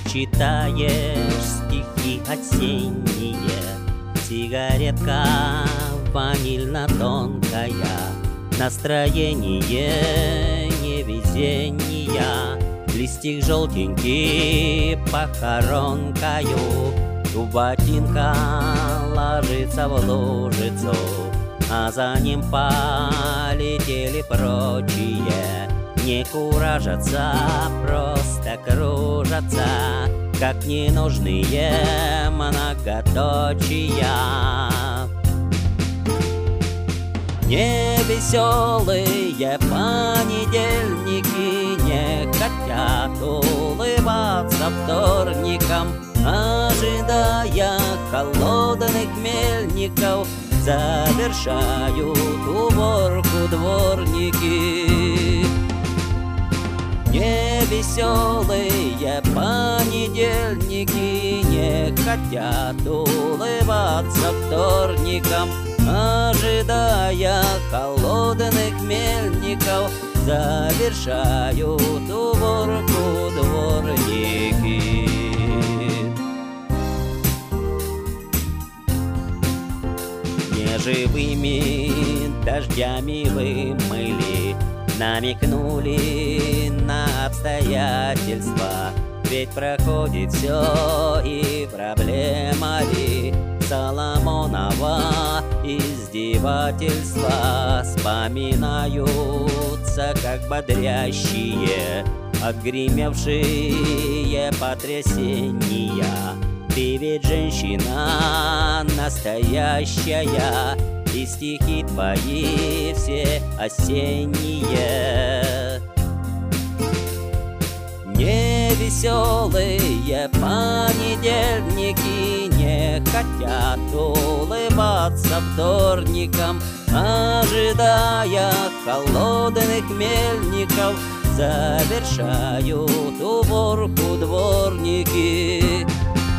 читаешь стихи осенние, сигаретка ванильно-тонкая, настроение невезения, листик желтенький похоронкою, у ботинка ложится в лужицу, а за ним полетели прочие. Не куражатся, просто кружатся, как ненужные многоточия. Невеселые понедельники не хотят улыбаться вторникам, ожидая холодных мельников, завершают уборку дворники. Невеселые понедельники не хотят улыбаться вторникам, ожидая холодных мельников, завершают уборку дворники. Неживыми дождями вымыли, намекнули на обстоятельства, ведь проходит все, и проблема ли Соломонова издевательства вспоминаются, как бодрящие отгремевшие потрясения. Ты ведь женщина настоящая, и стихи твои все осенние. Невеселые понедельники не хотят улыбаться вторникам, ожидая холодных мельников, завершают уборку дворники.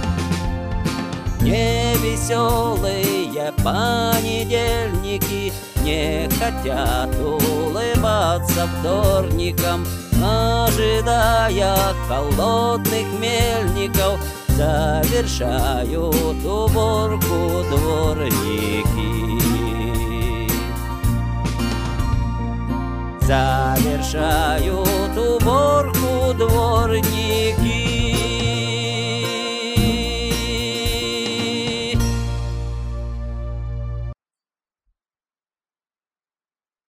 Невеселые понедельники не хотят улыбаться вторникам, ожидая холодных мельников, завершают уборку дворники. Завершают уборку дворники.